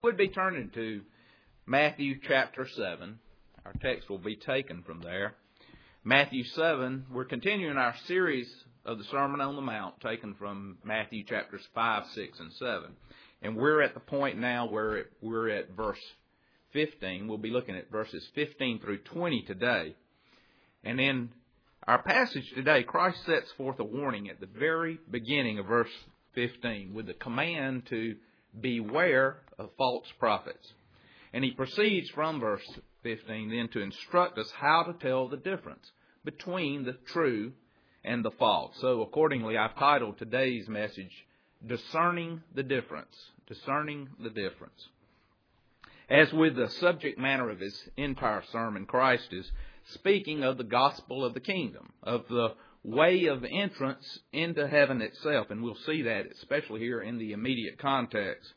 We'd be turning to Matthew chapter 7. Our text will be taken from there. Matthew 7, we're continuing our series of the Sermon on the Mount, taken from Matthew chapters 5, 6, and 7. And we're at the point now where we're at verse 15. We'll be looking at verses 15 through 20 today. And in our passage today, Christ sets forth a warning at the very beginning of verse 15 with the command to beware of false prophets. And he proceeds from verse 15 then to instruct us how to tell the difference between the true and the false. So accordingly, I've titled today's message, Discerning the Difference. Discerning the Difference. As with the subject matter of his entire sermon, Christ is speaking of the gospel of the kingdom, of the way of entrance into heaven itself. And we'll see that especially here in the immediate context.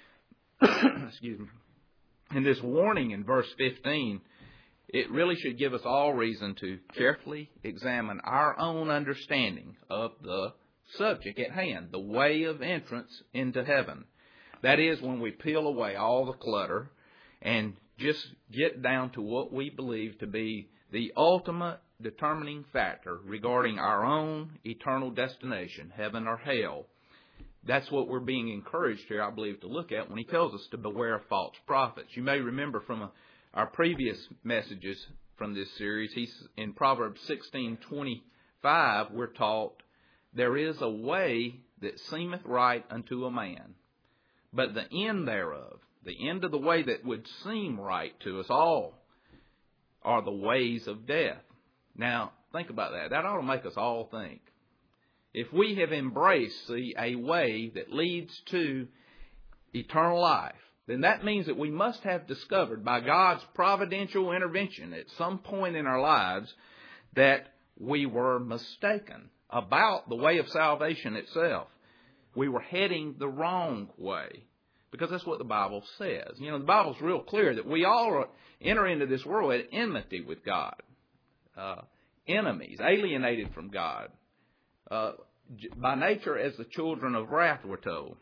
Excuse me. And this warning in verse 15, it really should give us all reason to carefully examine our own understanding of the subject at hand, the way of entrance into heaven. That is, when we peel away all the clutter and just get down to what we believe to be the ultimate determining factor regarding our own eternal destination, heaven or hell. That's what we're being encouraged here, I believe, to look at when he tells us to beware of false prophets. You may remember from our previous messages from this series, in Proverbs 16:25, we're taught, there is a way that seemeth right unto a man, but the end thereof, the end of the way that would seem right to us all, are the ways of death. Now, think about that. That ought to make us all think. If we have embraced, a way that leads to eternal life, then that means that we must have discovered by God's providential intervention at some point in our lives that we were mistaken about the way of salvation itself. We were heading the wrong way, because that's what the Bible says. You know, the Bible's real clear that we all enter into this world at enmity with God. Enemies, alienated from God. By nature as the children of wrath, we're told.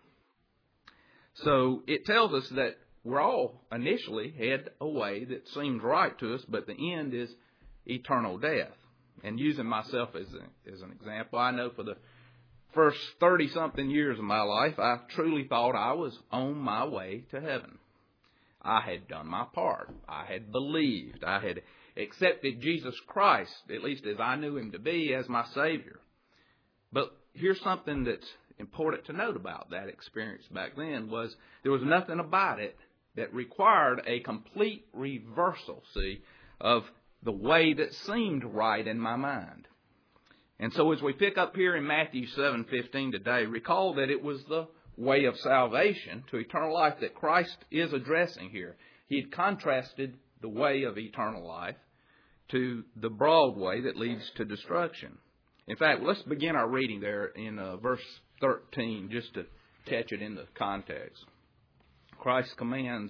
So it tells us that we're all initially head a way that seems right to us, but the end is eternal death. And using myself as an example, I know for the first 30-something years of my life, I truly thought I was on my way to heaven. I had done my part. I had believed. I had accepted Jesus Christ, at least as I knew him to be, as my Savior. But here's something that's important to note about that experience back then was there was nothing about it that required a complete reversal, of the way that seemed right in my mind. And so as we pick up here in Matthew 7:15 today, recall that it was the way of salvation to eternal life that Christ is addressing here. He had contrasted the way of eternal life to the broad way that leads to destruction. In fact, let's begin our reading there in verse 13, just to catch it in the context. Christ commands,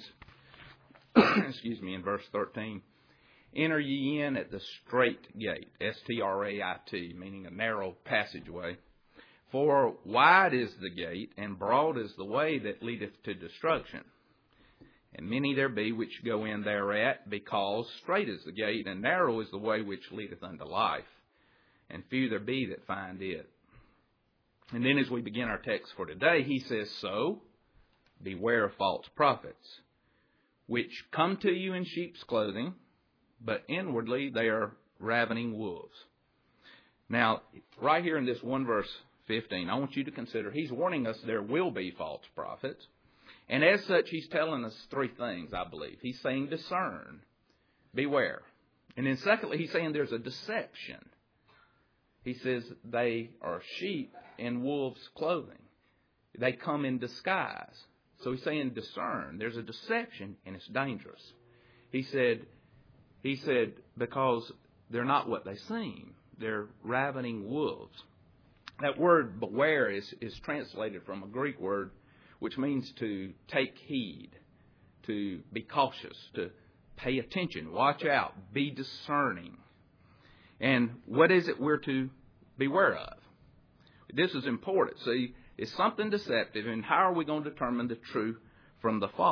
in verse 13, enter ye in at the strait gate, S-T-R-A-I-T, meaning a narrow passageway. For wide is the gate, and broad is the way that leadeth to destruction. And many there be which go in thereat, because strait is the gate, and narrow is the way which leadeth unto life. And few there be that find it. And then as we begin our text for today, he says, so, beware of false prophets, which come to you in sheep's clothing, but inwardly they are ravening wolves. Now, right here in this one verse 15, I want you to consider, he's warning us there will be false prophets. And as such, he's telling us three things, I believe. He's saying discern, beware. And then secondly, he's saying there's a deception. He says they are sheep in wolves' clothing. They come in disguise. So he's saying discern. There's a deception and it's dangerous. He said because they're not what they seem. They're ravening wolves. That word beware is translated from a Greek word which means to take heed, to be cautious, to pay attention, watch out, be discerning. And what is it we're to beware of? This is important. See, it's something deceptive, and how are we going to determine the true from the false?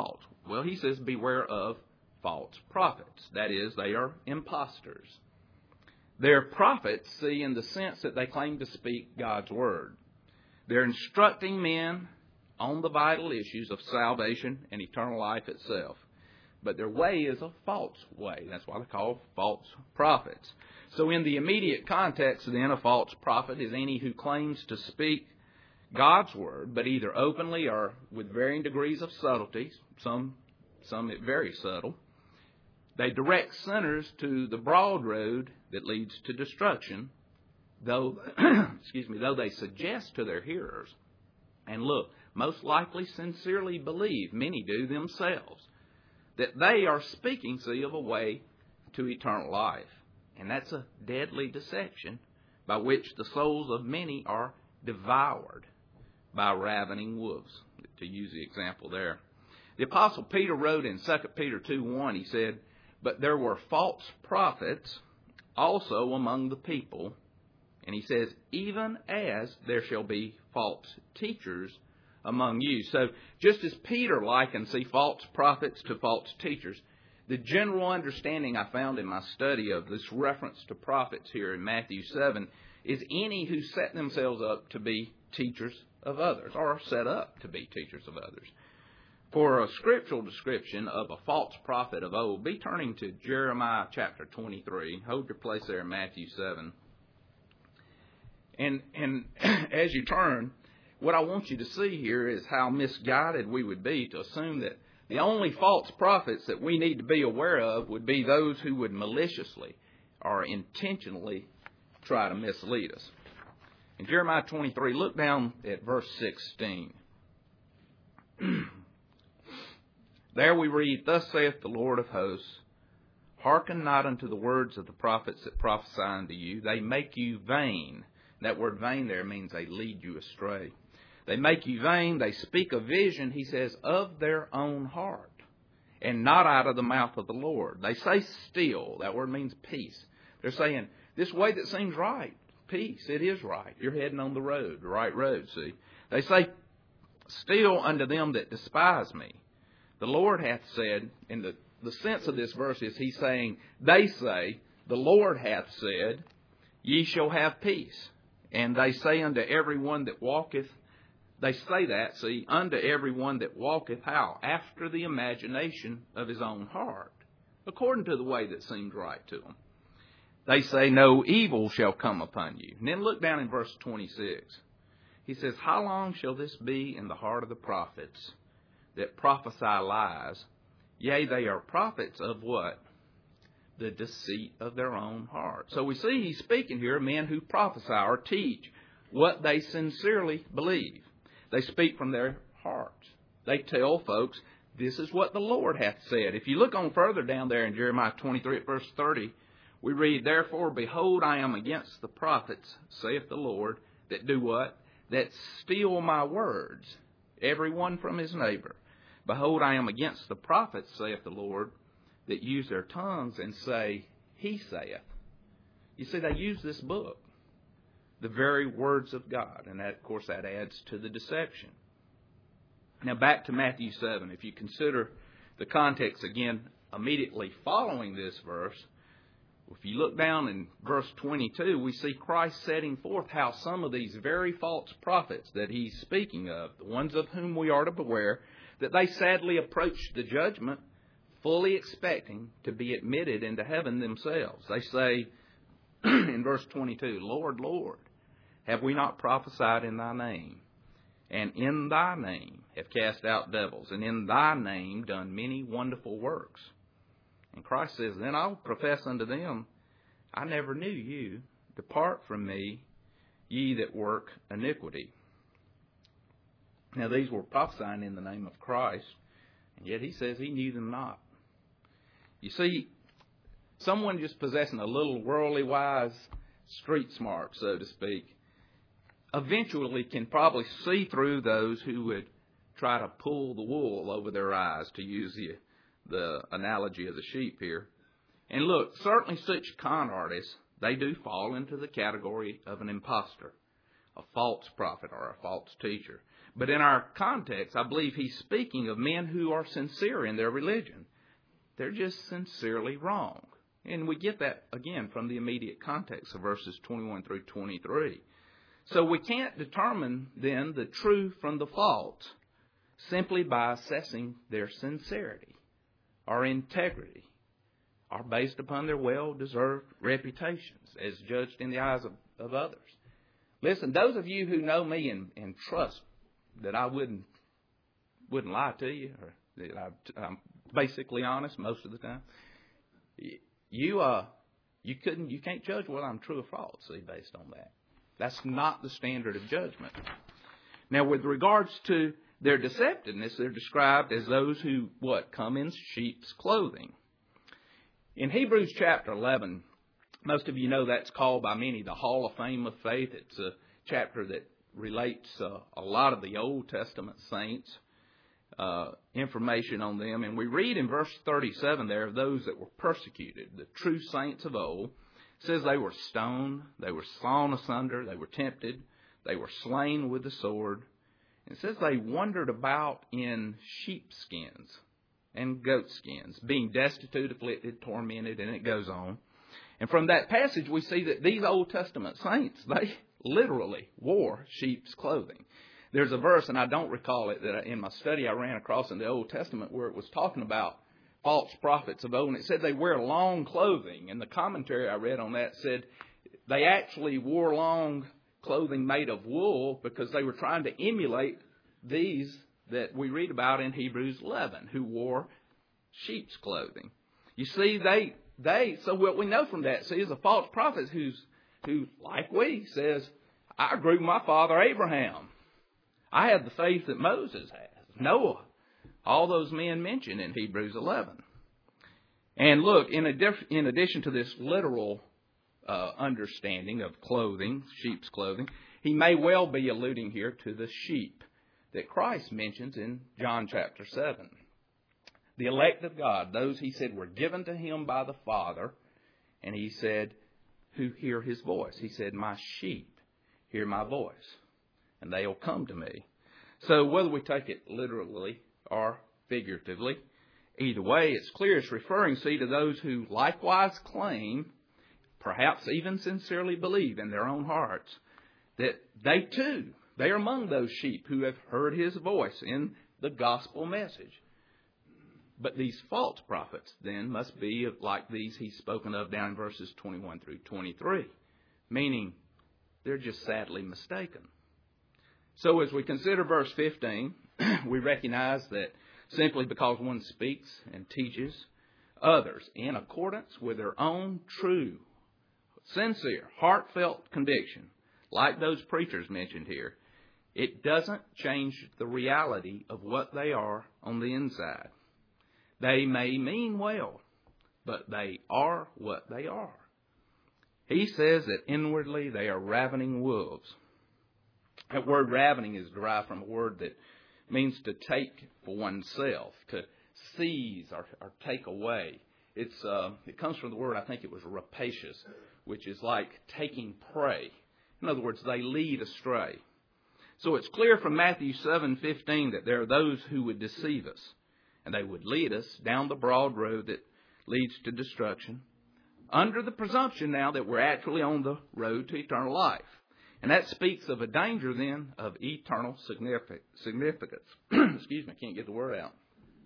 Well, he says, beware of false prophets. That is, they are impostors. They're prophets, see, in the sense that they claim to speak God's word. They're instructing men on the vital issues of salvation and eternal life itself. But their way is a false way. That's why they're called false prophets. So in the immediate context, then, a false prophet is any who claims to speak God's word, but either openly or with varying degrees of subtlety, some very subtle. They direct sinners to the broad road that leads to destruction, though though they suggest to their hearers, and look, most likely sincerely believe, many do themselves, that they are speaking, see, of a way to eternal life. And that's a deadly deception by which the souls of many are devoured by ravening wolves, to use the example there. The Apostle Peter wrote in 2 Peter 2:1, he said, "But there were false prophets also among the people." And he says, "even as there shall be false teachers among you." So just as Peter likens, see, false prophets to false teachers, the general understanding I found in my study of this reference to prophets here in Matthew 7 is any who set themselves up to be teachers of others, or are set up to be teachers of others. For a scriptural description of a false prophet of old, be turning to Jeremiah chapter 23. Hold your place there in Matthew 7. And as you turn, what I want you to see here is how misguided we would be to assume that the only false prophets that we need to be aware of would be those who would maliciously or intentionally try to mislead us. In Jeremiah 23, look down at verse 16. There we read, "Thus saith the Lord of hosts, hearken not unto the words of the prophets that prophesy unto you. They make you vain." That word vain there means they lead you astray. They make you vain. They speak a vision, he says, of their own heart, and not out of the mouth of the Lord. They say still. That word means peace. They're saying, this way that seems right, peace, it is right. You're heading on the road, the right road, see. They say still unto them that despise me. The Lord hath said, and the sense of this verse is he's saying, they say, the Lord hath said, ye shall have peace. And they say unto everyone that walketh, they say that, see, unto everyone that walketh how? After the imagination of his own heart, according to the way that seems right to them. They say, no evil shall come upon you. And then look down in verse 26. He says, how long shall this be in the heart of the prophets that prophesy lies? Yea, they are prophets of what? The deceit of their own heart. So we see he's speaking here of men who prophesy or teach what they sincerely believe. They speak from their hearts. They tell folks, this is what the Lord hath said. If you look on further down there in Jeremiah 23 at verse 30, we read, therefore, behold, I am against the prophets, saith the Lord, that do what? That steal my words, every one from his neighbor. Behold, I am against the prophets, saith the Lord, that use their tongues and say, he saith. You see, they use this book, the very words of God. And that, of course, that adds to the deception. Now back to Matthew 7. If you consider the context again immediately following this verse, if you look down in verse 22, we see Christ setting forth how some of these very false prophets that he's speaking of, the ones of whom we are to beware, that they sadly approach the judgment fully expecting to be admitted into heaven themselves. They say in verse 22, Lord, Lord, have we not prophesied in thy name? And in thy name have cast out devils, and in thy name done many wonderful works. And Christ says, then I'll profess unto them, I never knew you. Depart from me, ye that work iniquity. Now these were prophesying in the name of Christ, and yet he says he knew them not. You see, someone just possessing a little worldly wise street smart, so to speak, eventually can probably see through those who would try to pull the wool over their eyes, to use the analogy of the sheep here. And look, certainly such con artists, they do fall into the category of an impostor, a false prophet or a false teacher. But in our context, I believe he's speaking of men who are sincere in their religion. They're just sincerely wrong. And we get that, again, from the immediate context of verses 21 through 23. So we can't determine, then, the true from the false simply by assessing their sincerity or integrity or based upon their well-deserved reputations as judged in the eyes of others. Listen, those of you who know me and trust that I wouldn't lie to you, or that I'm basically honest most of the time, you can't judge whether I'm true or false, see, based on that. That's not the standard of judgment. Now, with regards to their deceptiveness, they're described as those who, come in sheep's clothing. In Hebrews chapter 11, most of you know that's called by many the Hall of Fame of Faith. It's a chapter that relates a lot of the Old Testament saints, information on them. And we read in verse 37 there of those that were persecuted, the true saints of old. It says they were stoned, they were sawn asunder, they were tempted, they were slain with the sword. It says they wandered about in sheepskins and goatskins, being destitute, afflicted, tormented, and it goes on. And from that passage we see that these Old Testament saints, they literally wore sheep's clothing. There's a verse, and I don't recall it, that in my study I ran across in the Old Testament where it was talking about false prophets of old, and it said they wear long clothing. And the commentary I read on that said they actually wore long clothing made of wool because they were trying to emulate these that we read about in Hebrews 11, who wore sheep's clothing. You see, so what we know from that, is a false prophet who, like we, says, I grew my father Abraham. I have the faith that Moses has, Noah, all those men mentioned in Hebrews 11. And look, in addition to this literal understanding of clothing, sheep's clothing, he may well be alluding here to the sheep that Christ mentions in John chapter 7. The elect of God, those he said were given to him by the Father, and he said, who hear his voice. He said, my sheep hear my voice, and they'll come to me. So whether we take it literally or figuratively, either way, it's clear it's referring, to those who likewise claim, perhaps even sincerely believe in their own hearts, that they too, they are among those sheep who have heard his voice in the gospel message. But these false prophets then must be like these he's spoken of down in verses 21 through 23, meaning they're just sadly mistaken. So as we consider verse 15, we recognize that simply because one speaks and teaches others in accordance with their own true, sincere, heartfelt conviction, like those preachers mentioned here, it doesn't change the reality of what they are on the inside. They may mean well, but they are what they are. He says that inwardly they are ravening wolves. That word ravening is derived from a word that means to take for oneself, to seize or take away. It comes from the word, I think it was rapacious, which is like taking prey. In other words, they lead astray. So it's clear from Matthew 7:15 that there are those who would deceive us, and they would lead us down the broad road that leads to destruction, under the presumption now that we're actually on the road to eternal life. And that speaks of a danger then of eternal significance. Excuse me, I can't get the word out.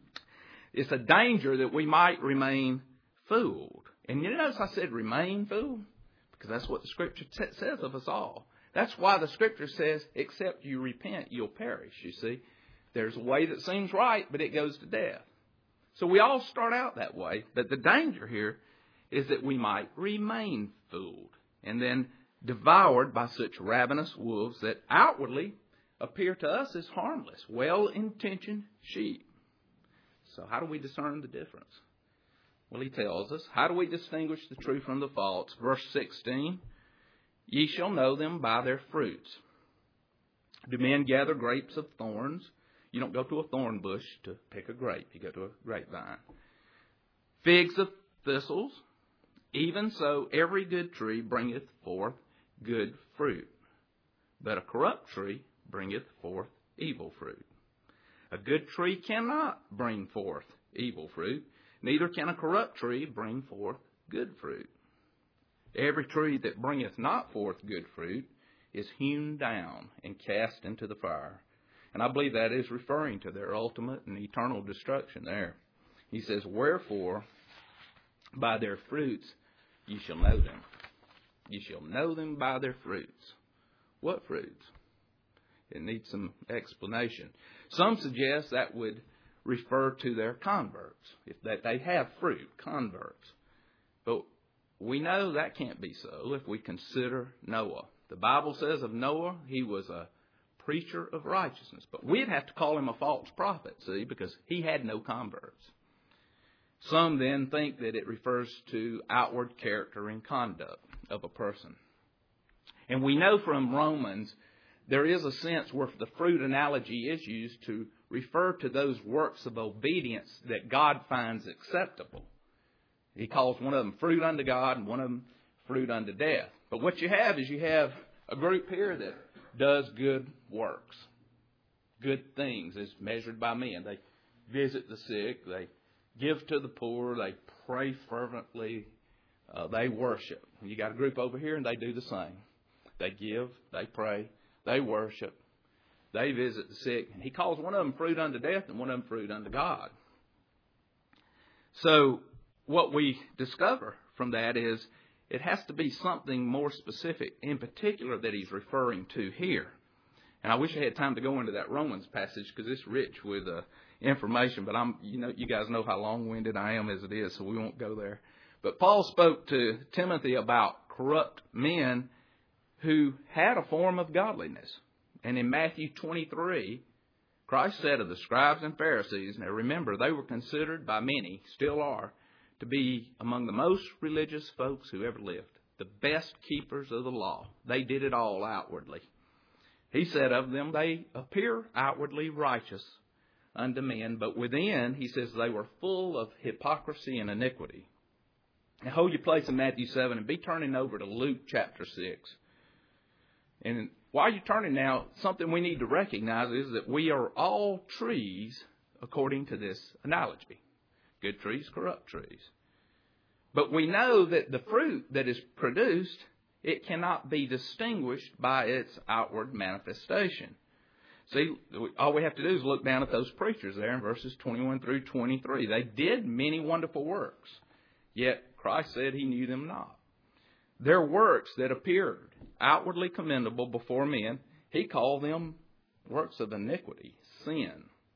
It's a danger that we might remain fooled. And you notice I said remain fooled? Because that's what the Scripture says of us all. That's why the Scripture says, except you repent, you'll perish, you see. There's a way that seems right, but it goes to death. So we all start out that way. But the danger here is that we might remain fooled and then devoured by such ravenous wolves that outwardly appear to us as harmless, well-intentioned sheep. So how do we discern the difference? Well, he tells us, how do we distinguish the true from the false? Verse 16, ye shall know them by their fruits. Do men gather grapes of thorns? You don't go to a thorn bush to pick a grape. You go to a grapevine. Figs of thistles? Even so, every good tree bringeth forth good fruit. But a corrupt tree bringeth forth evil fruit. A good tree cannot bring forth evil fruit, neither can a corrupt tree bring forth good fruit. Every tree that bringeth not forth good fruit is hewn down and cast into the fire. And I believe that is referring to their ultimate and eternal destruction there. He says, wherefore, by their fruits ye shall know them. You shall know them by their fruits. What fruits? It needs some explanation. Some suggest that would refer to their converts, that they have fruit, converts. But we know that can't be so if we consider Noah. The Bible says of Noah, he was a preacher of righteousness. But we'd have to call him a false prophet, see, because he had no converts. Some then think that it refers to outward character and conduct of a person. And we know from Romans, there is a sense where the fruit analogy is used to refer to those works of obedience that God finds acceptable. He calls one of them fruit unto God and one of them fruit unto death. But what you have is you have a group here that does good works, good things as measured by men. They visit the sick, they give to the poor, they pray fervently, they worship. You got a group over here and they do the same. They give, they pray, they worship, they visit the sick. And he calls one of them fruit unto death and one of them fruit unto God. So what we discover from that is it has to be something more specific in particular that he's referring to here. And I wish I had time to go into that Romans passage because it's rich with information. But you guys know how long-winded I am as it is, so we won't go there. But Paul spoke to Timothy about corrupt men who had a form of godliness. And in Matthew 23, Christ said of the scribes and Pharisees, now remember, they were considered by many, still are, to be among the most religious folks who ever lived, the best keepers of the law. They did it all outwardly. He said of them, they appear outwardly righteous unto men, but within, he says, they were full of hypocrisy and iniquity. Now hold your place in Matthew 7 and be turning over to Luke chapter 6. And while you're turning now, something we need to recognize is that we are all trees according to this analogy. Good trees, corrupt trees. But we know that the fruit that is produced, it cannot be distinguished by its outward manifestation. See, all we have to do is look down at those preachers there in verses 21 through 23. They did many wonderful works, yet Christ said he knew them not. Their works that appeared outwardly commendable before men, he called them works of iniquity, sin.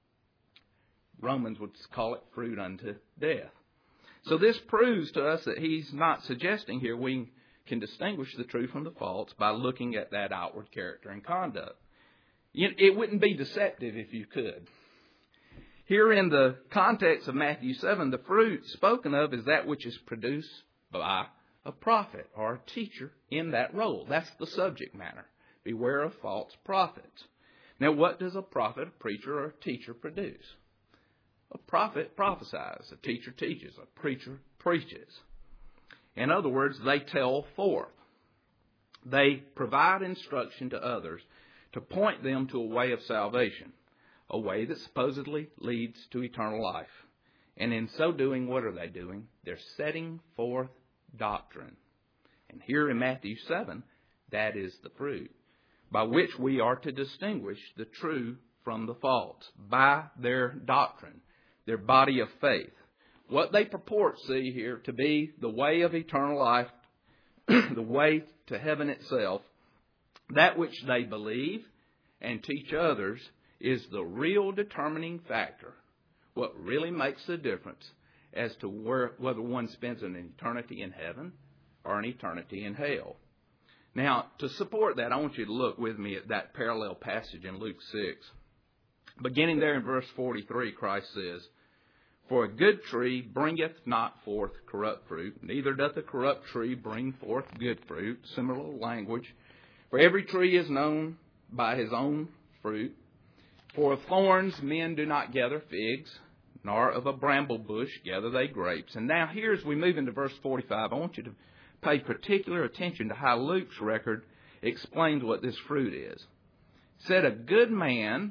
Romans would call it fruit unto death. So this proves to us that he's not suggesting here we can distinguish the true from the false by looking at that outward character and conduct. It wouldn't be deceptive if you could. Here in the context of Matthew 7, the fruit spoken of is that which is produced by a prophet or a teacher in that role. That's the subject matter. Beware of false prophets. Now, what does a prophet, a preacher, or a teacher produce? A prophet prophesies, a teacher teaches, a preacher preaches. In other words, they tell forth. They provide instruction to others to point them to a way of salvation, a way that supposedly leads to eternal life. And in so doing, what are they doing? They're setting forth doctrine. And here in Matthew 7, that is the fruit by which we are to distinguish the true from the false, by their doctrine, their body of faith. What they purport, see here, to be the way of eternal life, the way to heaven itself, that which they believe and teach others is the real determining factor. What really makes the difference as to whether one spends an eternity in heaven or an eternity in hell. Now, to support that, I want you to look with me at that parallel passage in Luke 6. Beginning there in verse 43, Christ says, For a good tree bringeth not forth corrupt fruit, neither doth a corrupt tree bring forth good fruit. Similar language. For every tree is known by his own fruit. For of thorns men do not gather figs, nor of a bramble bush gather they grapes. And now here as we move into verse 45, I want you to pay particular attention to how Luke's record explains what this fruit is. It said, A good man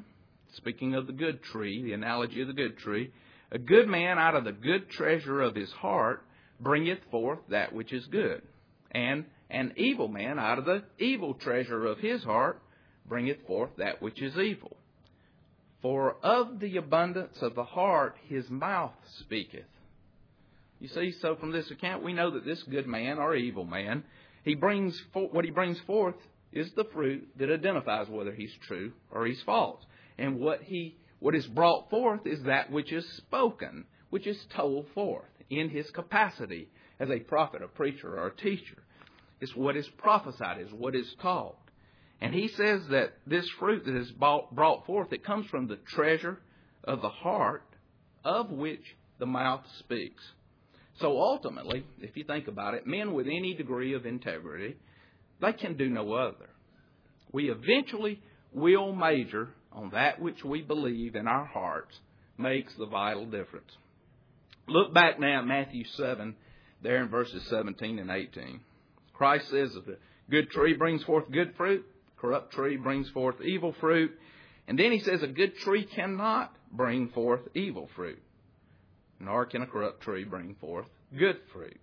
speaking of the good tree, the analogy of the good tree, a good man out of the good treasure of his heart bringeth forth that which is good. And an evil man out of the evil treasure of his heart bringeth forth that which is evil. For of the abundance of the heart his mouth speaketh. You see, so from this account we know that this good man or evil man, what he brings forth is the fruit that identifies whether he's true or he's false. And what is brought forth is that which is spoken, which is told forth in his capacity as a prophet, a preacher, or a teacher. It's what is prophesied, is what is taught. And he says that this fruit that is brought forth, it comes from the treasure of the heart, of which the mouth speaks. So ultimately, if you think about it, men with any degree of integrity, they can do no other. We eventually will major on that which we believe in our hearts makes the vital difference. Look back now at Matthew 7, there in verses 17 and 18. Christ says that the good tree brings forth good fruit, corrupt tree brings forth evil fruit. And then he says a good tree cannot bring forth evil fruit, nor can a corrupt tree bring forth good fruit.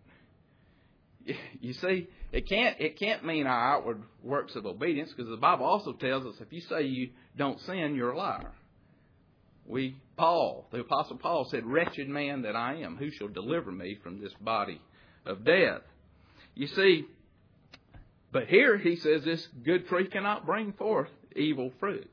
You see, it can't mean our outward works of obedience, because the Bible also tells us if you say you don't sin, you're a liar. The Apostle Paul said, "Wretched man that I am, who shall deliver me from this body of death?" You see, but here he says this good tree cannot bring forth evil fruit.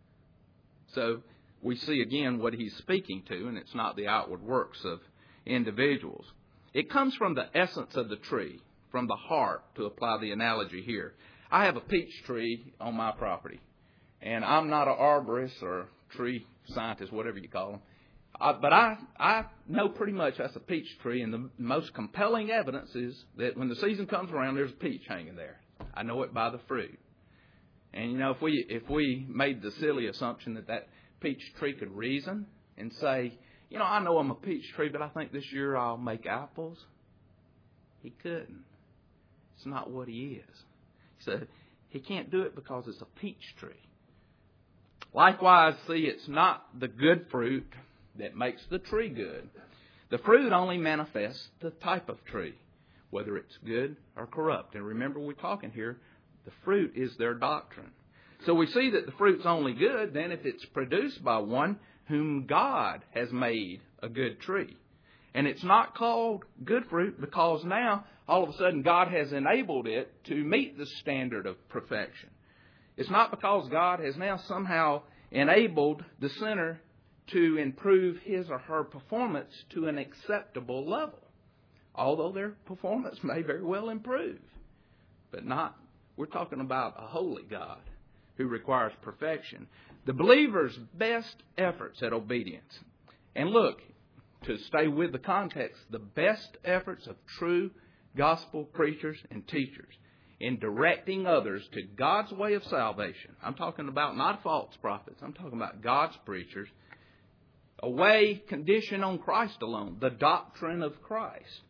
So we see again what he's speaking to, and it's not the outward works of individuals. It comes from the essence of the tree, from the heart, to apply the analogy here. I have a peach tree on my property, and I'm not an arborist or tree scientist, whatever you call them. But I know pretty much that's a peach tree, and the most compelling evidence is that when the season comes around, there's a peach hanging there. I know it by the fruit. And, if we made the silly assumption that peach tree could reason and say, I know I'm a peach tree, but I think this year I'll make apples. He couldn't. It's not what he is. He said he can't do it because it's a peach tree. Likewise, see, it's not the good fruit that makes the tree good. The fruit only manifests the type of tree, whether it's good or corrupt. And remember, we're talking here, the fruit is their doctrine. So we see that the fruit's only good then if it's produced by one whom God has made a good tree. And it's not called good fruit because now, all of a sudden, God has enabled it to meet the standard of perfection. It's not because God has now somehow enabled the sinner to improve his or her performance to an acceptable level, although their performance may very well improve. But we're talking about a holy God who requires perfection. The believer's best efforts at obedience. And look, to stay with the context, the best efforts of true gospel preachers and teachers in directing others to God's way of salvation. I'm talking about not false prophets. I'm talking about God's preachers. A way conditioned on Christ alone, the doctrine of Christ.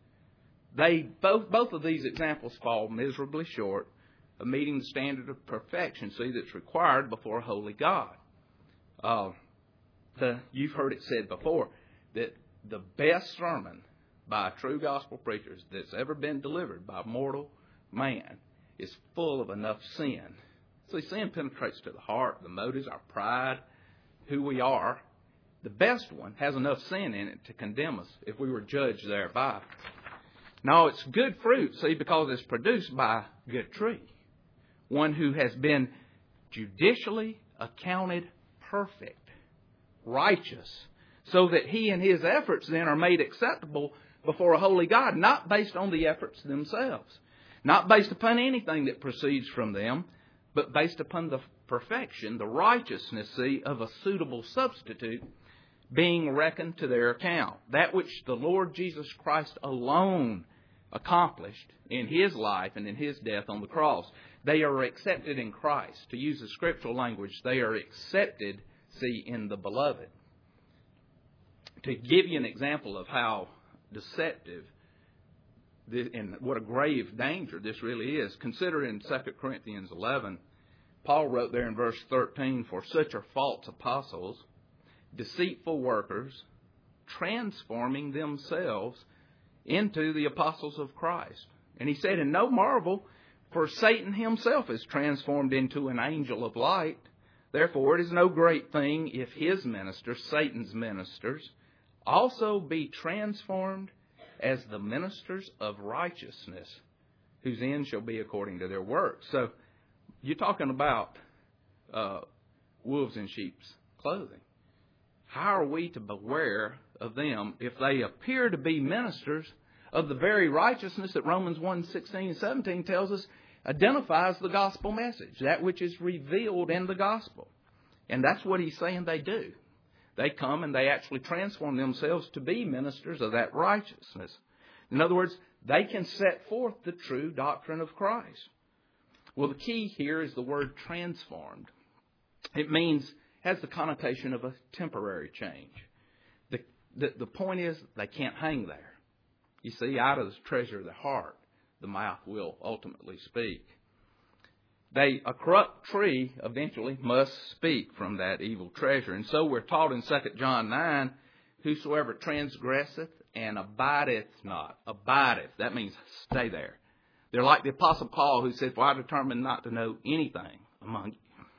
Both of these examples fall miserably short of meeting the standard of perfection, that's required before a holy God. You've heard it said before that the best sermon by a true gospel preacher that's ever been delivered by mortal man is full of enough sin. See, sin penetrates to the heart, the motives, our pride, who we are. The best one has enough sin in it to condemn us if we were judged thereby. No, it's good fruit, because it's produced by a good tree. One who has been judicially accounted perfect, righteous, so that he and his efforts then are made acceptable before a holy God, not based on the efforts themselves, not based upon anything that proceeds from them, but based upon the perfection, the righteousness, of a suitable substitute being reckoned to their account. That which the Lord Jesus Christ alone accomplished in His life and in His death on the cross. They are accepted in Christ. To use the scriptural language, they are accepted, in the beloved. To give you an example of how deceptive and what a grave danger this really is, consider in 2 Corinthians 11, Paul wrote there in verse 13, "For such are false apostles, deceitful workers, transforming themselves into the apostles of Christ." And he said, "And no marvel, for Satan himself is transformed into an angel of light. Therefore it is no great thing if his ministers, Satan's ministers, also be transformed as the ministers of righteousness, whose end shall be according to their works." So you're talking about wolves in sheep's clothing. How are we to beware of them if they appear to be ministers of the very righteousness that Romans 1:16 and 17 tells us identifies the gospel message, that which is revealed in the gospel? And that's what he's saying they do. They come and they actually transform themselves to be ministers of that righteousness. In other words, they can set forth the true doctrine of Christ. Well, the key here is the word transformed. It has the connotation of a temporary change. The point is, they can't hang there. You see, out of the treasure of the heart, the mouth will ultimately speak. A corrupt tree eventually must speak from that evil treasure. And so we're taught in 2 John 9, "Whosoever transgresseth and abideth not." Abideth, that means stay there. They're like the Apostle Paul, who said, "For I determined not to know anything among you."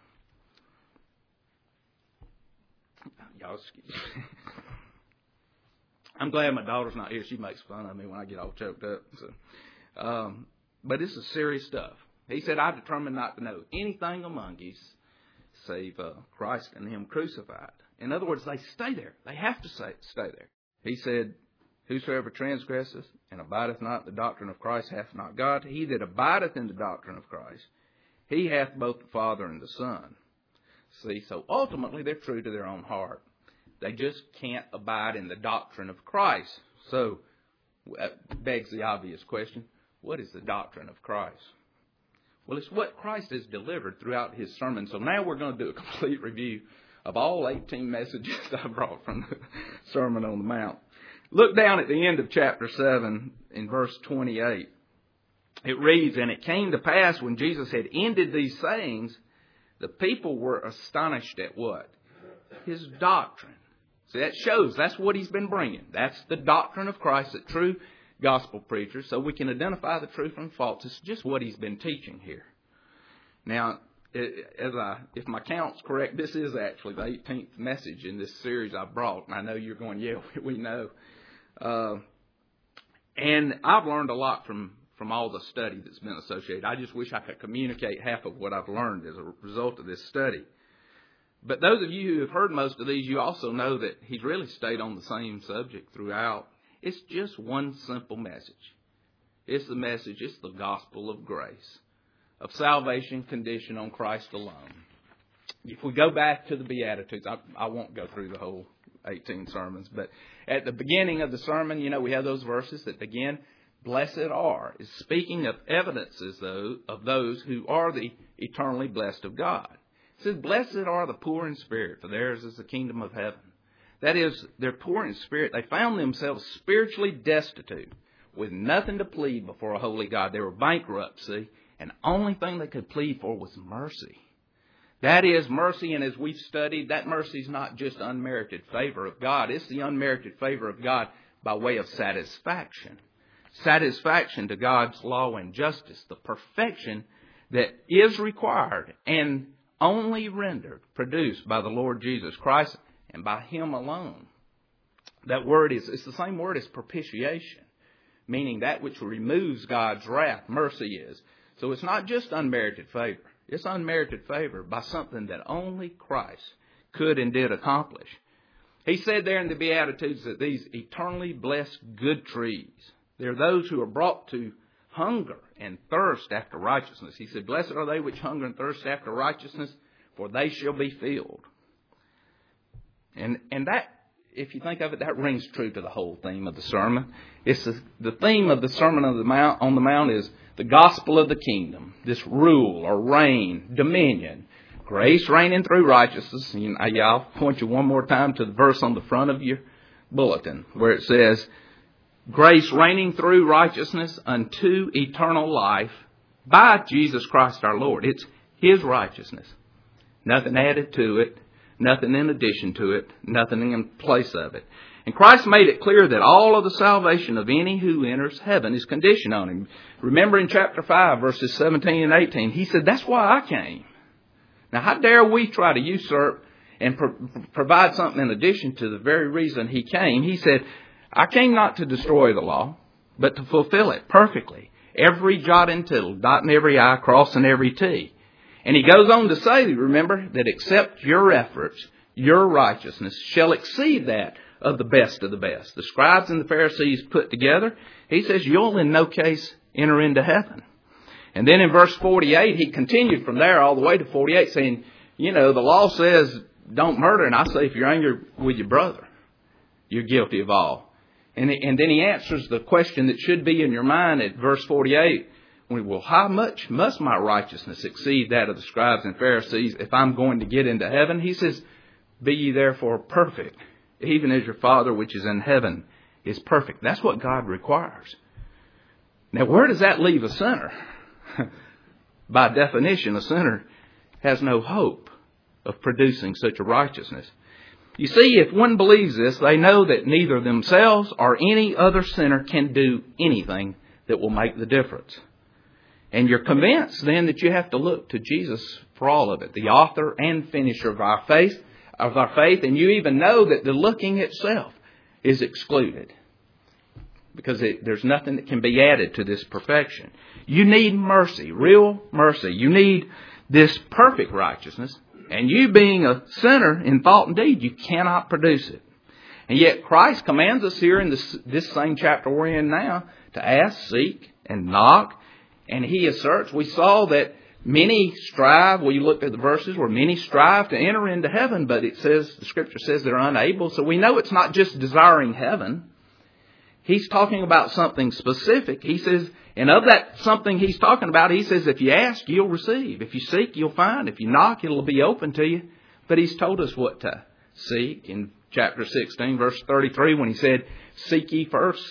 Y'all excuse me. I'm glad my daughter's not here. She makes fun of me when I get all choked up. So, but this is serious stuff. He said, "I determined not to know anything among you save Christ and Him crucified." In other words, they stay there. They have to stay there. He said, "Whosoever transgresseth and abideth not in the doctrine of Christ hath not God. He that abideth in the doctrine of Christ, he hath both the Father and the Son." See, so ultimately they're true to their own heart. They just can't abide in the doctrine of Christ. So that begs the obvious question, what is the doctrine of Christ? Well, it's what Christ has delivered throughout His sermon. So now we're going to do a complete review of all 18 messages I brought from the Sermon on the Mount. Look down at the end of chapter 7 in verse 28. It reads, "And it came to pass when Jesus had ended these sayings, the people were astonished at" what? His doctrine. See, that shows that's what He's been bringing. That's the doctrine of Christ, that true gospel preachers, so we can identify the true from false. It's just what He's been teaching here. Now, if my count's correct, this is actually the 18th message in this series I brought. And I know you're going, "Yeah, we know." And I've learned a lot from all the study that's been associated. I just wish I could communicate half of what I've learned as a result of this study. But those of you who have heard most of these, you also know that He's really stayed on the same subject throughout. It's just one simple message. It's the gospel of grace, of salvation conditioned on Christ alone. If we go back to the Beatitudes, I won't go through the whole 18 sermons, but at the beginning of the sermon, we have those verses that begin, "Blessed are," is speaking of evidences of those who are the eternally blessed of God. It says, "Blessed are the poor in spirit, for theirs is the kingdom of heaven." That is, they're poor in spirit. They found themselves spiritually destitute, with nothing to plead before a holy God. They were bankrupt, see, and the only thing they could plead for was mercy. That is mercy, and as we've studied, that mercy is not just unmerited favor of God. It's the unmerited favor of God by way of satisfaction. Satisfaction to God's law and justice, the perfection that is required and only rendered, produced by the Lord Jesus Christ and by Him alone. That word it's the same word as propitiation, meaning that which removes God's wrath. Mercy is. So it's not just unmerited favor. It's unmerited favor by something that only Christ could and did accomplish. He said there in the Beatitudes that these eternally blessed good trees, they're those who are brought to hunger and thirst after righteousness. He said, "Blessed are they which hunger and thirst after righteousness, for they shall be filled." And that, if you think of it, that rings true to the whole theme of the sermon. It's the theme of the Sermon on the Mount is the gospel of the kingdom, this rule or reign, dominion, grace reigning through righteousness. I'll point you one more time to the verse on the front of your bulletin where it says, "Grace reigning through righteousness unto eternal life by Jesus Christ our Lord." It's His righteousness. Nothing added to it, nothing in addition to it, nothing in place of it. And Christ made it clear that all of the salvation of any who enters heaven is conditioned on Him. Remember in chapter 5, verses 17 and 18, He said, that's why I came. Now, how dare we try to usurp and provide something in addition to the very reason He came? He said, I came not to destroy the law, but to fulfill it perfectly. Every jot and tittle, dotting every I, crossing every T. And He goes on to say, remember, that except your efforts, your righteousness shall exceed that of the best. The scribes and the Pharisees put together, He says, you'll in no case enter into heaven. And then in verse 48, He continued from there all the way to 48 saying, the law says don't murder. And I say if you're angry with your brother, you're guilty of all. And then He answers the question that should be in your mind at verse 48. Well, how much must my righteousness exceed that of the scribes and Pharisees if I'm going to get into heaven? He says, be ye therefore perfect, even as your Father which is in heaven is perfect. That's what God requires. Now, where does that leave a sinner? By definition, a sinner has no hope of producing such a righteousness. You see, if one believes this, they know that neither themselves or any other sinner can do anything that will make the difference. And you're convinced then that you have to look to Jesus for all of it, the author and finisher of our faith, and you even know that the looking itself is excluded because there's nothing that can be added to this perfection. You need mercy, real mercy. You need this perfect righteousness, and you being a sinner in thought and deed, you cannot produce it. And yet Christ commands us here in this same chapter we're in now to ask, seek, and knock. And He asserts, we saw that many strive, we looked at the verses where many strive to enter into heaven, but it says, the Scripture says they're unable. So we know it's not just desiring heaven. He's talking about something specific. He says, and of that something He's talking about, He says, if you ask, you'll receive. If you seek, you'll find. If you knock, it'll be open to you. But He's told us what to seek in chapter 16, verse 33, when He said, seek ye first,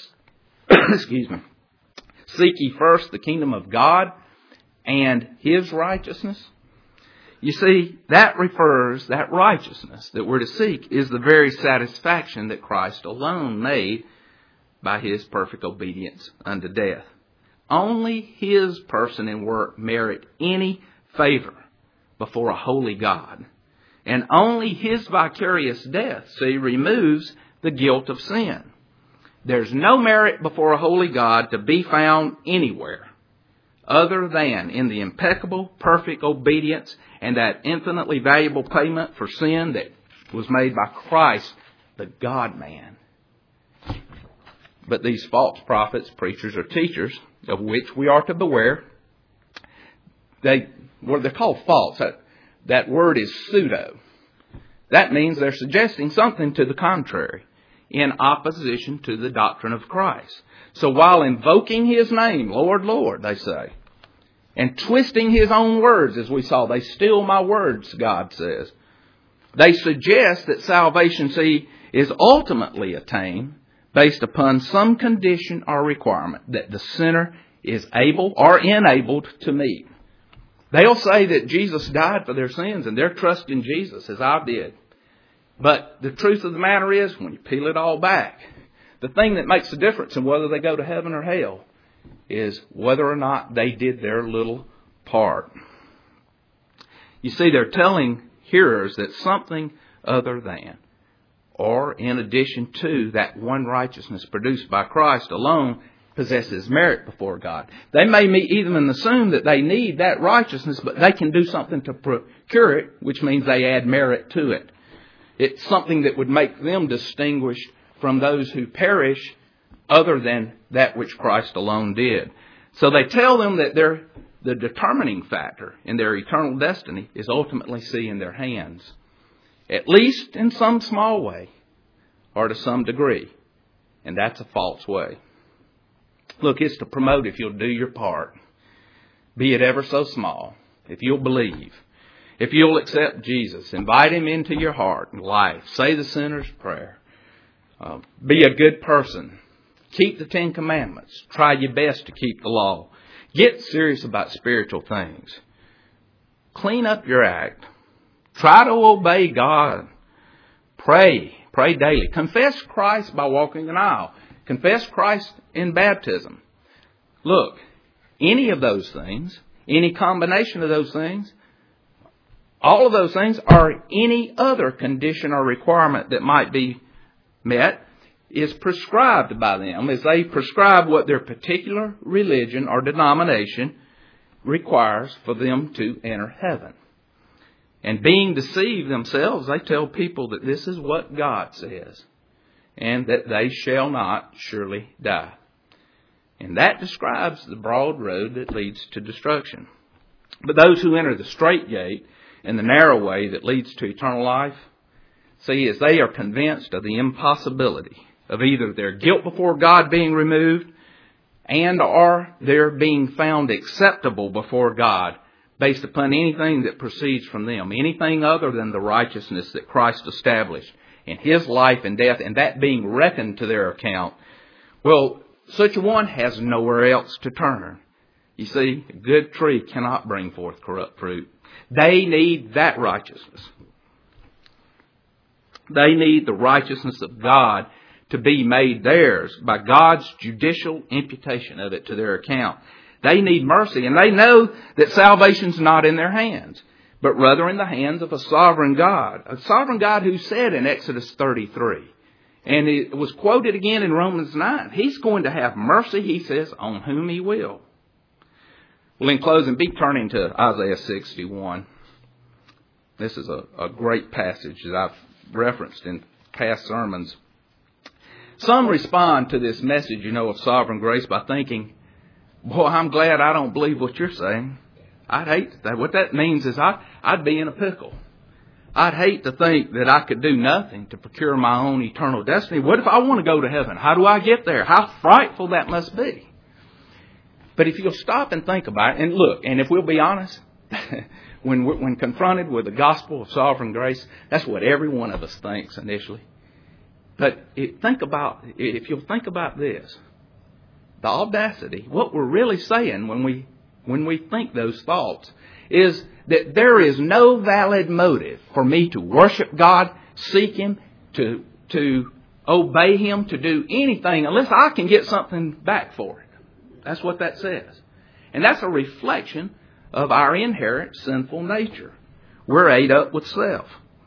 seek ye first the kingdom of God and His righteousness. You see, that righteousness that we're to seek is the very satisfaction that Christ alone made by His perfect obedience unto death. Only His person and work merit any favor before a holy God. And only His vicarious death, removes the guilt of sin. There's no merit before a holy God to be found anywhere other than in the impeccable, perfect obedience and that infinitely valuable payment for sin that was made by Christ, the God-man. But these false prophets, preachers, or teachers, of which we are to beware, they're called false. That word is pseudo. That means they're suggesting something to the contrary, in opposition to the doctrine of Christ. So while invoking His name, Lord, Lord, they say, and twisting His own words, as we saw, they steal my words, God says. They suggest that salvation, is ultimately attained based upon some condition or requirement that the sinner is able or enabled to meet. They'll say that Jesus died for their sins and they're trusting Jesus, as I did. But the truth of the matter is, when you peel it all back, the thing that makes the difference in whether they go to heaven or hell is whether or not they did their little part. You see, they're telling hearers that something other than, or in addition to, that one righteousness produced by Christ alone possesses merit before God. They may even assume that they need that righteousness, but they can do something to procure it, which means they add merit to it. It's something that would make them distinguished from those who perish other than that which Christ alone did. So they tell them that the determining factor in their eternal destiny is ultimately in their hands, at least in some small way or to some degree. And that's a false way. Look, it's to promote if you'll do your part, be it ever so small, if you'll believe, if you'll accept Jesus, invite Him into your heart and life, say the sinner's prayer, be a good person, keep the 10 Commandments, try your best to keep the law, get serious about spiritual things. clean up your act. Try to obey God. Pray daily. Confess Christ by walking an aisle. Confess Christ in baptism. Look, any of those things, any combination of those things, all of those things, or any other condition or requirement that might be met, is prescribed by them as they prescribe what their particular religion or denomination requires for them to enter heaven. And being deceived themselves, they tell people that this is what God says, and that they shall not surely die. And that describes the broad road that leads to destruction. But those who enter the straight gate and the narrow way that leads to eternal life, see, as they are convinced of the impossibility of either their guilt before God being removed and or their being found acceptable before God based upon anything that proceeds from them, anything other than the righteousness that Christ established in His life and death, and that being reckoned to their account, well, such a one has nowhere else to turn. You see, a good tree cannot bring forth corrupt fruit. They need that righteousness. They need the righteousness of God to be made theirs by God's judicial imputation of it to their account. They need mercy, and they know that salvation's not in their hands, but rather in the hands of a sovereign God who said in Exodus 33, and it was quoted again in Romans 9, He's going to have mercy, He says, on whom He will. Well, in closing, be turning to Isaiah 61. This is a great passage that I've referenced in past sermons. Some respond to this message, of sovereign grace by thinking, boy, I'm glad I don't believe what you're saying. I'd hate that. What that means is I'd be in a pickle. I'd hate to think that I could do nothing to procure my own eternal destiny. What if I want to go to heaven? How do I get there? How frightful that must be. But if you'll stop and think about it, and look, and if we'll be honest, when confronted with the gospel of sovereign grace, that's what every one of us thinks initially. But if you'll think about this, the audacity, what we're really saying when we think those thoughts is that there is no valid motive for me to worship God, seek Him, to obey Him, to do anything unless I can get something back for it. That's what that says. And that's a reflection of our inherent sinful nature. We're ate up with self.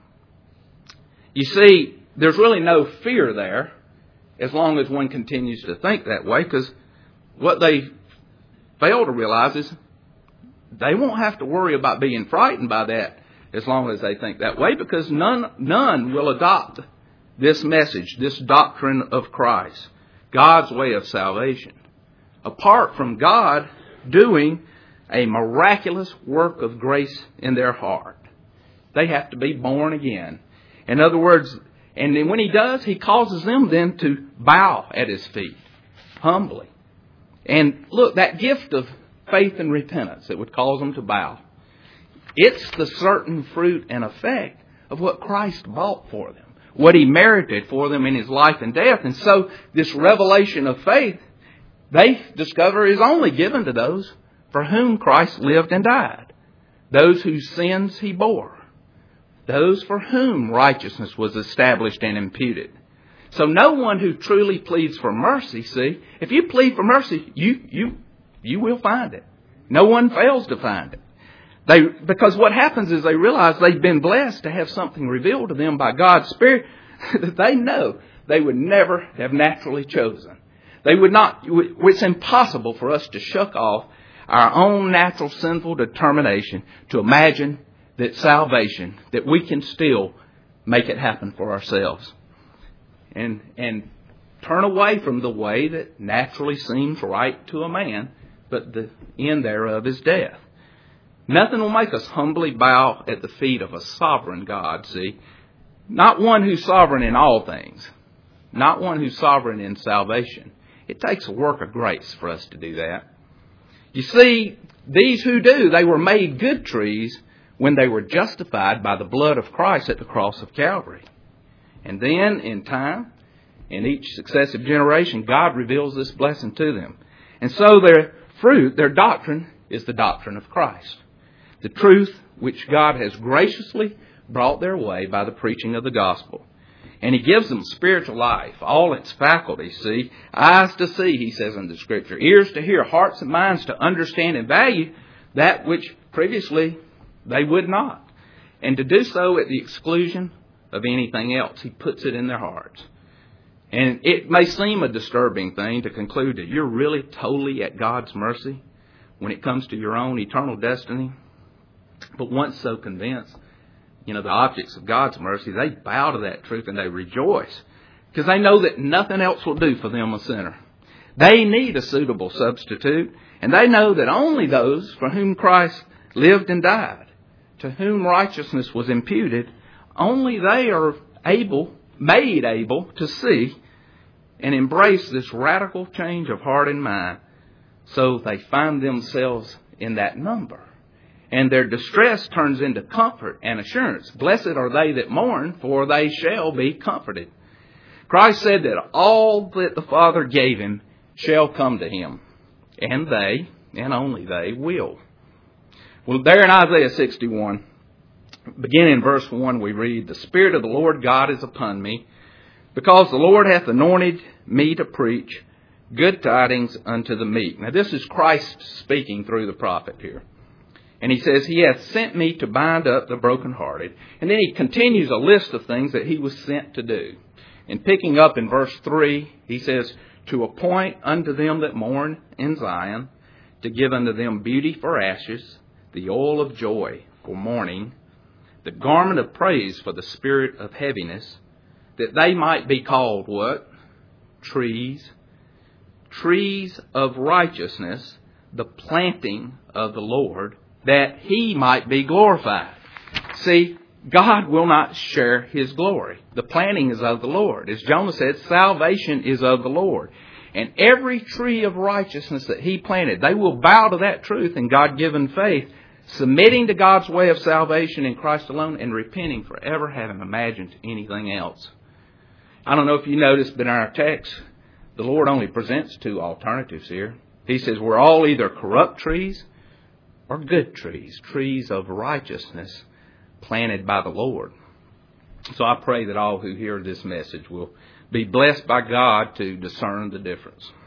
You see, there's really no fear there as long as one continues to think that way, because what they fail to realize is they won't have to worry about being frightened by that as long as they think that way, because none will adopt this message, this doctrine of Christ, God's way of salvation, apart from God doing a miraculous work of grace in their heart. They have to be born again. In other words, and then when He does, He causes them then to bow at His feet, humbly. And look, that gift of faith and repentance that would cause them to bow, it's the certain fruit and effect of what Christ bought for them, what He merited for them in His life and death. And so this revelation of faith, they discover, is only given to those for whom Christ lived and died, those whose sins He bore, those for whom righteousness was established and imputed. So no one who truly pleads for mercy, see, if you plead for mercy, you will find it. No one fails to find it. Because what happens is they realize they've been blessed to have something revealed to them by God's Spirit that they know they would never have naturally chosen. They would not. It's impossible for us to shuck off our own natural sinful determination to imagine that salvation, that we can still make it happen for ourselves. And turn away from the way that naturally seems right to a man, but the end thereof is death. Nothing will make us humbly bow at the feet of a sovereign God, see. Not one who's sovereign in all things. Not one who's sovereign in salvation. It takes a work of grace for us to do that. You see, these who do, they were made good trees when they were justified by the blood of Christ at the cross of Calvary. And then, in time, in each successive generation, God reveals this blessing to them. And so their fruit, their doctrine, is the doctrine of Christ. The truth which God has graciously brought their way by the preaching of the gospel. And He gives them spiritual life, all its faculties, see. Eyes to see, He says in the Scripture. Ears to hear, hearts and minds to understand and value that which previously they would not. And to do so at the exclusion of anything else. He puts it in their hearts. And it may seem a disturbing thing to conclude that you're really totally at God's mercy when it comes to your own eternal destiny. But once so convinced, the objects of God's mercy, they bow to that truth and they rejoice because they know that nothing else will do for them, a sinner. They need a suitable substitute, and they know that only those for whom Christ lived and died, to whom righteousness was imputed, only they are made able to see and embrace this radical change of heart and mind. So they find themselves in that number. And their distress turns into comfort and assurance. Blessed are they that mourn, for they shall be comforted. Christ said that all that the Father gave Him shall come to Him. And they, and only they, will. Well, there in Isaiah 61, beginning in verse 1, we read, The Spirit of the Lord God is upon me, because the Lord hath anointed me to preach good tidings unto the meek. Now this is Christ speaking through the prophet here. And He says, He hath sent me to bind up the brokenhearted. And then He continues a list of things that He was sent to do. And picking up in verse 3, He says, To appoint unto them that mourn in Zion, to give unto them beauty for ashes, the oil of joy for mourning, the garment of praise for the spirit of heaviness, that they might be called what? Trees of righteousness, the planting of the Lord, that He might be glorified. See, God will not share His glory. The planting is of the Lord. As Jonah said, salvation is of the Lord. And every tree of righteousness that He planted, they will bow to that truth in God-given faith, submitting to God's way of salvation in Christ alone and repenting for ever having imagined anything else. I don't know if you noticed, but in our text, the Lord only presents two alternatives here. He says we're all either corrupt trees or good trees, trees of righteousness planted by the Lord. So I pray that all who hear this message will be blessed by God to discern the difference.